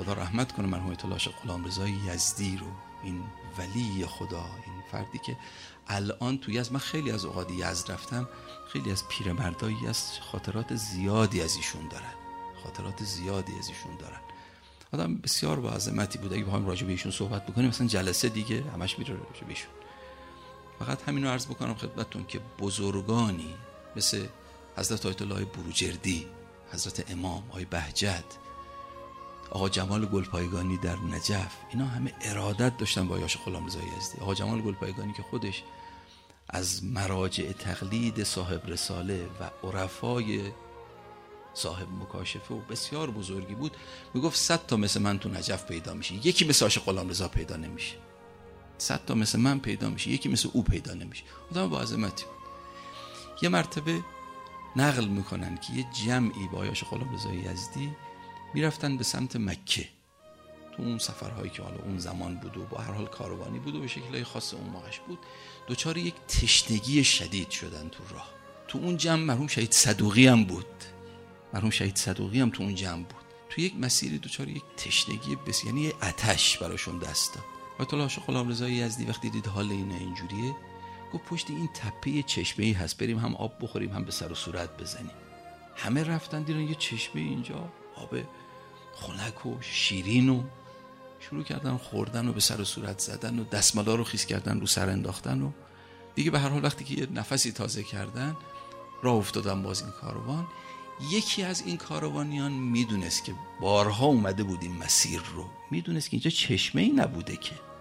خدا رحمت کنه مرحوم آیت الله شیخ غلامرضا یزدی رو، این ولی خدا، این فردی که الان توی از من خیلی از اوقات یزد رفتم، خیلی از پیرمردایی از خاطرات زیادی از ایشون دارن. آدم بسیار با عظمتی بود. اگه بخوایم راجع به ایشون صحبت بکنیم مثلا جلسه دیگه همش میره راجع به ایشون. فقط همین رو عرض بکنم خدمتتون که بزرگانی مثل حضرت آیت الله بروجردی، حضرت امام آقای بهجت، آقا جمال گلپایگانی در نجف، اینا همه ارادت داشتن با آیت غلامرضا یزدی. آقا جمال گلپایگانی که خودش از مراجع تقلید صاحب رساله و عرفای صاحب مکاشفه و بسیار بزرگی بود، میگفت 100 تا مثل من تو نجف پیدا میشه، یکی مثل آیت غلامرضا پیدا نمیشه. 100 تا مثل من پیدا میشه، یکی مثل او پیدا نمیشه. آدم با عظمتی بود. یه مرتبه نقل میکنن که یه جمعی با آیت غلامرضا یزدی میرفتن به سمت مکه، تو اون سفرهایی که حالا اون زمان بود و با هر حال کاروانی بود و به شکلهای خاص اون موقعش بود، دوچار یک تشنگی شدید شدن تو راه. تو اون جمع مرحوم شهید صدوقی هم بود، تو اون جمع بود. تو یک مسیری دوچار یک تشنگی یعنی یه آتش براشون دست داد. آیت الله شیخ غلامرضا یزدی وقتی دید حال اینا اینجوریه، گفت پشت این تپه چشمه‌ای هست، بریم هم آب بخوریم هم به سر و صورت بزنیم. همه رفتن دیدن یه چشمه اینجا، آب خنک و شیرین، و شروع کردن خوردن و به سر و صورت زدن و دستمالا رو خیس کردن رو سر انداختن و دیگه به هر حال وقتی که یه نفسی تازه کردن راه افتادن باز این کاروان. یکی از این کاروانیان میدونست که بارها اومده بود این مسیر رو، میدونست که اینجا چشمه‌ای نبوده،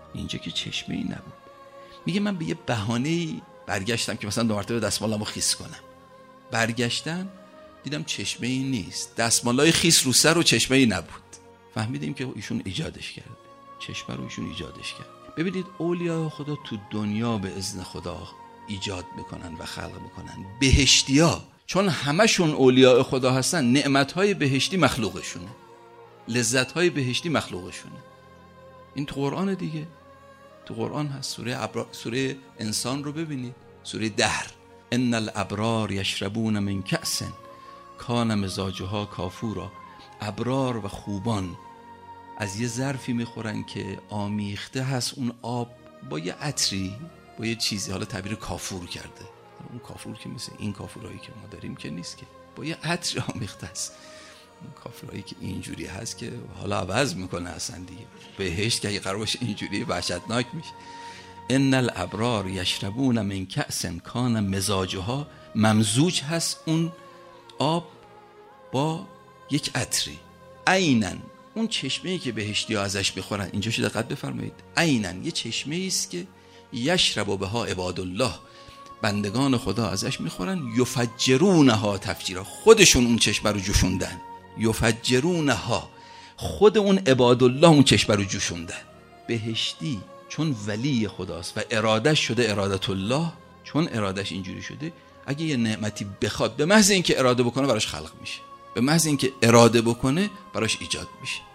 میگه من به یه بهانه‌ای برگشتم که مثلا 2 مرتبه دستمالمو خیس کنم. برگشتم دیدم چشمه‌ای نیست، دستمالای خیس رو سر و چشمه‌ای نبود. فهمیدیم که ایشون ایجادش کرده، چشمه رو ایشون ایجادش کرد. ببینید اولیاء خدا تو دنیا به اذن خدا ایجاد میکنن و خلق میکنن. بهشتیا چون همشون اولیاء خدا هستن، نعمت‌های بهشتی مخلوقشونه، لذت‌های بهشتی مخلوقشونه. این تو قرآن دیگه، تو قرآن هست. سوره انسان رو ببینید، سوره دهر، ان الابرار یشربون من کأس کان مزاجها کافورا. ابرار و خوبان از یه ظرفی میخورن که آمیخته هست اون آب با یه عطری، با یه چیزی، حالا تعبیر کافور کرده. اون کافور که مثل این کافورایی که ما داریم که نیست، که با یه عطر آمیخته است. اون کافورایی که اینجوری هست که حالا عوض میکنه اصلا دیگه. بهشت که اگه قرار باشه اینجوری وحشتناک میشه. ان الابرار یشربون من کأس کان مزاجها، ممزوج هست اون آب با یک عطری. عینن، اون چشمه‌ای که بهشتی‌ها ازش بخورن، اینجا شو دقت بفرمایید، عینن یه چشمه‌ای است که یشرب بها عباد الله، بندگان خدا ازش میخورن. یفجرونها تفجیرا، خودشون اون چشمه رو جوشوندن. یفجرونها، خود اون عباد الله اون چشمه رو جوشوندن. بهشتی چون ولی خداست و ارادش شده ارادت الله، چون ارادش اینجوری شده، اگه یه نعمتی بخواد به محض اینکه اراده بکنه براش خلق میشه، به محض اینکه اراده بکنه براش ایجاد میشه.